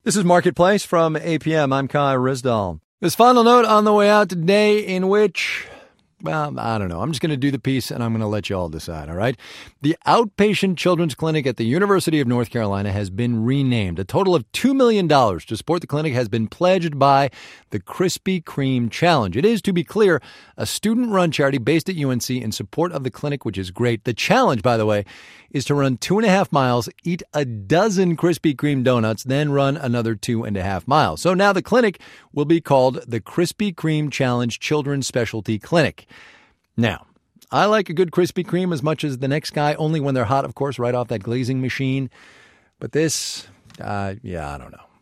This is Marketplace from APM. I'm Kai Rizdal. This final note on the way out today in which, well, I don't know. I'm just going to do the piece and I'm going to let you all decide, all right? The Outpatient Children's Clinic at the University of North Carolina has been renamed. A total of $2 million to support the clinic has been pledged by the Krispy Kreme Challenge. It is, to be clear, a student-run charity based at UNC in support of the clinic, which is great. The challenge, by the way, is to run 2.5 miles, eat a dozen Krispy Kreme donuts, then run another 2.5 miles. So now the clinic will be called the Krispy Kreme Challenge Children's Specialty Clinic. Now, I like a good Krispy Kreme as much as the next guy, only when they're hot, of course, right off that glazing machine. But this, I don't know.